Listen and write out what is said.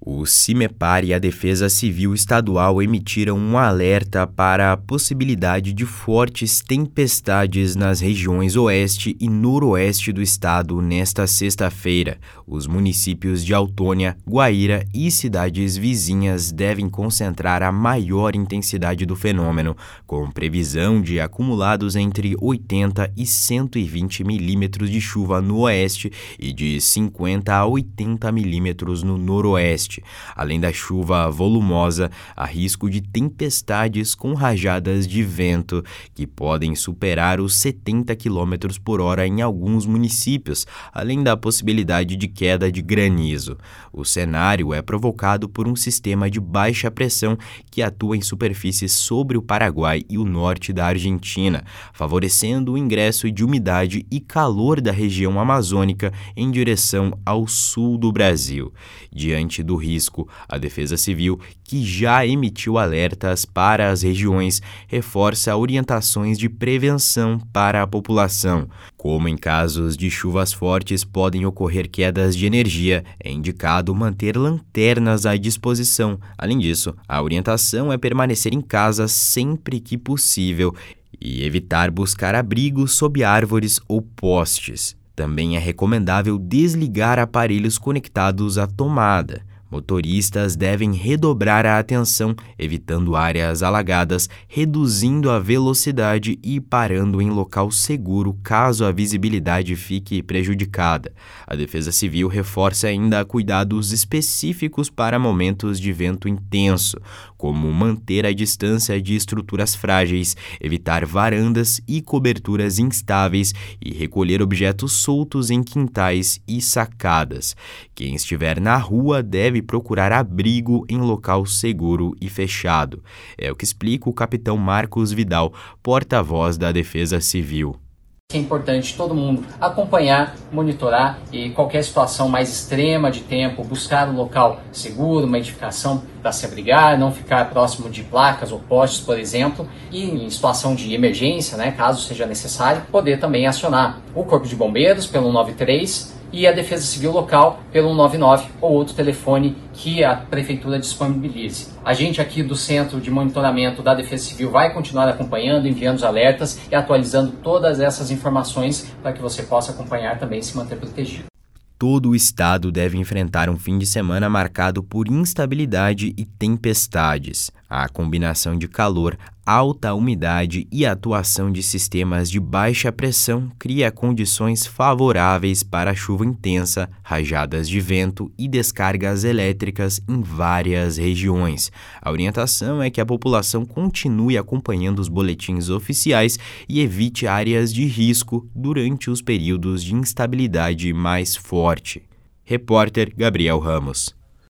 O CIMEPAR e a Defesa Civil Estadual emitiram um alerta para a possibilidade de fortes tempestades nas regiões oeste e noroeste do estado nesta sexta-feira. Os municípios de Autônia, Guaíra e cidades vizinhas devem concentrar a maior intensidade do fenômeno, com previsão de acumulados entre 80 e 120 milímetros de chuva no oeste e de 50 a 80 milímetros no noroeste. Além da chuva volumosa, há risco de tempestades com rajadas de vento que podem superar os 70 km por hora em alguns municípios, além da possibilidade de queda de granizo. O cenário é provocado por um sistema de baixa pressão que atua em superfícies sobre o Paraguai e o norte da Argentina, favorecendo o ingresso de umidade e calor da região amazônica em direção ao sul do Brasil. Diante do risco, a Defesa Civil, que já emitiu alertas para as regiões, reforça orientações de prevenção para a população. Como em casos de chuvas fortes podem ocorrer quedas de energia, é indicado manter lanternas à disposição. Além disso, a orientação é permanecer em casa sempre que possível e evitar buscar abrigo sob árvores ou postes. Também é recomendável desligar aparelhos conectados à tomada. Motoristas devem redobrar a atenção, evitando áreas alagadas, reduzindo a velocidade e parando em local seguro caso a visibilidade fique prejudicada. A Defesa Civil reforça ainda cuidados específicos para momentos de vento intenso, como manter a distância de estruturas frágeis, evitar varandas e coberturas instáveis e recolher objetos soltos em quintais e sacadas. Quem estiver na rua deve procurar abrigo em local seguro e fechado. É o que explica o capitão Marcos Vidal, porta-voz da Defesa Civil. É importante todo mundo acompanhar, monitorar e qualquer situação mais extrema de tempo, buscar um local seguro, uma edificação para se abrigar, não ficar próximo de placas ou postes, por exemplo, e em situação de emergência, caso seja necessário, poder também acionar o Corpo de Bombeiros pelo 193 e a Defesa Civil local pelo 199 ou outro telefone que a Prefeitura disponibilize. A gente aqui do Centro de Monitoramento da Defesa Civil vai continuar acompanhando, enviando os alertas e atualizando todas essas informações para que você possa acompanhar também e se manter protegido. Todo o estado deve enfrentar um fim de semana marcado por instabilidade e tempestades. A combinação de calor, alta umidade e atuação de sistemas de baixa pressão cria condições favoráveis para chuva intensa, rajadas de vento e descargas elétricas em várias regiões. A orientação é que a população continue acompanhando os boletins oficiais e evite áreas de risco durante os períodos de instabilidade mais forte. Repórter Gabriel Ramos.